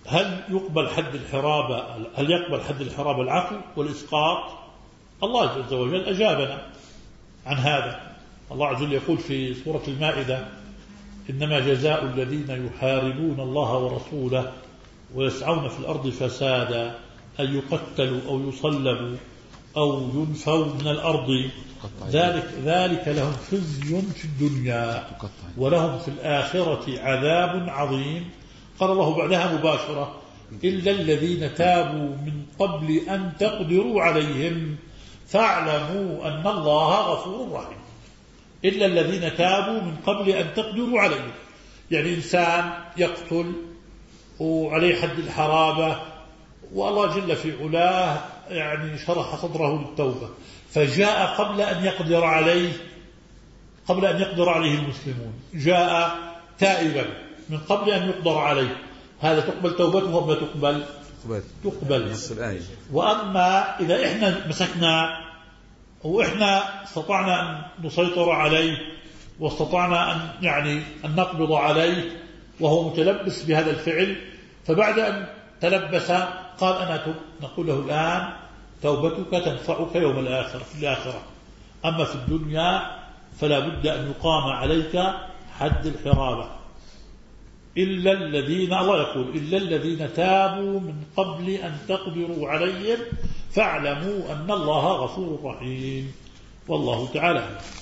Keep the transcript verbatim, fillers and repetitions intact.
هل يقبل حد الحرابة هل يقبل حد الحرابة العفو والإسقاط؟ الله عز وجل أجابنا عن هذا. الله عز وجل يقول في سورة المائدة: إنما جزاء الذين يحاربون الله ورسوله ويسعون في الأرض فسادا أن يقتلوا أو يصلبوا أو ينفوا من الأرض ذلك, ذلك لهم خزي في الدنيا ولهم في الآخرة عذاب عظيم. قال الله بعدها مباشرة: إلا الذين تابوا من قبل أن تقدروا عليهم فاعلموا أن الله غفور رحيم. إلا الذين تابوا من قبل أن تقدروا عليهم، يعني إنسان يقتل وعليه حد الحرابة والله جل في علاه يعني شرح صدره للتوبة، فجاء قبل أن يقدر عليه قبل أن يقدر عليه المسلمون، جاء تائبا من قبل أن يقدر عليه، هذا تقبل توبته وما تقبل تقبل. وأما إذا إحنا مسكنا وإحنا استطعنا أن نسيطر عليه واستطعنا أن يعني أن نقبض عليه وهو متلبس بهذا الفعل، فبعد أن تلبس قال أنا تب، نقول له الآن توبتك تنفعك يوم الآخرة في الآخرة، أما في الدنيا فلا بد أن يقام عليك حد الحرابة. إلا الذين الله يقول: إلا الذين تابوا من قبل أن تقدروا عليهم فاعلموا أن الله غفور رحيم. والله تعالى